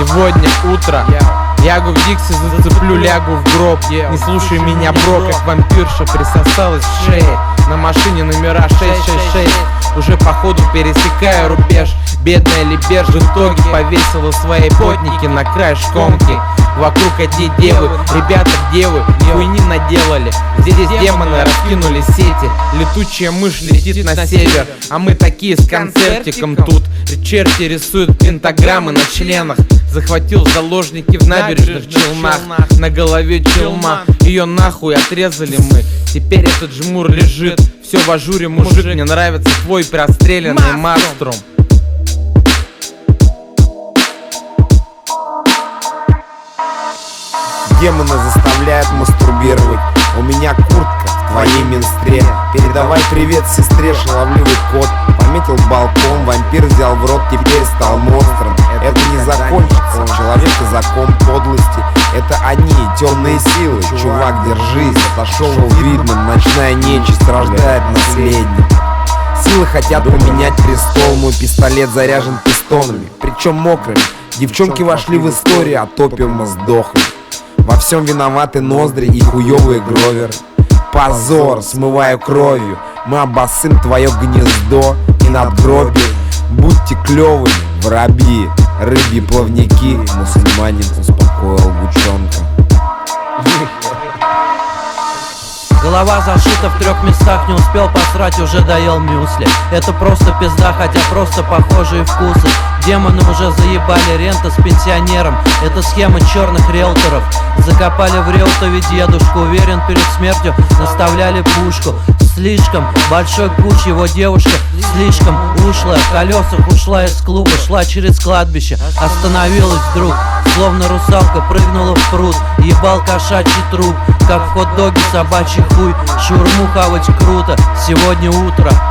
Сегодня утро, ягу в Дикси зацеплю, лягу в гроб. Не слушай меня, бро, как вампирша присосалась к шее. На машине номера 666, уже походу пересекаю рубеж. Бедная Либерж в итоге повесила свои потники на край шконки. Вокруг одни девы, ребята, где вы? Хуйни наделали. Здесь демоны раскинули сети. Летучая мышь летит на север, а мы такие с концертиком тут. Черти рисуют пентаграммы на членах. Захватил заложники в набережных Челнах. На голове челма, ее нахуй отрезали мы. Теперь этот жмур лежит, все в ажуре, мужик. Мне нравится твой простреленный маструм. Демоны заставляют мастурбировать. У меня куртка в твоей минстре. Передавай привет сестре, шаловливый кот. Пометил балкон, вампир взял в рот, теперь стал монстром. Это не закончится, человек и закон подлости. Это они, темные силы. Чувак, держись, отошел видным. Ночная нечисть рождает наследник. Силы хотят поменять престол. Мой пистолет заряжен пистонами, причем мокрыми. Девчонки вошли в историю, от опиума сдохли. Во всем виноваты ноздри и хуёвые гроверы. Позор, смываю кровью. Мы обоссым твое гнездо и надгробие. Будьте клёвыми, воробьи, рыбьи плавники. Мусульманин успокоил гучонка. Голова зашита в 3 местах, не успел посрать, уже доел мюсли. Это просто пизда, хотя просто похожие вкусы. Демоны уже заебали, рента с пенсионером. Это схема черных риэлторов. Закопали в Реутове дедушку, уверен, перед смертью наставляли пушку. Слишком большой куч, его девушка слишком ушлая. В колесах ушла из клуба, шла через кладбище. Остановилась вдруг, словно русалка прыгнула в пруд. Ебал кошачий труп, как в хот-доге собачий хуй. Шаурму хавать круто, сегодня утро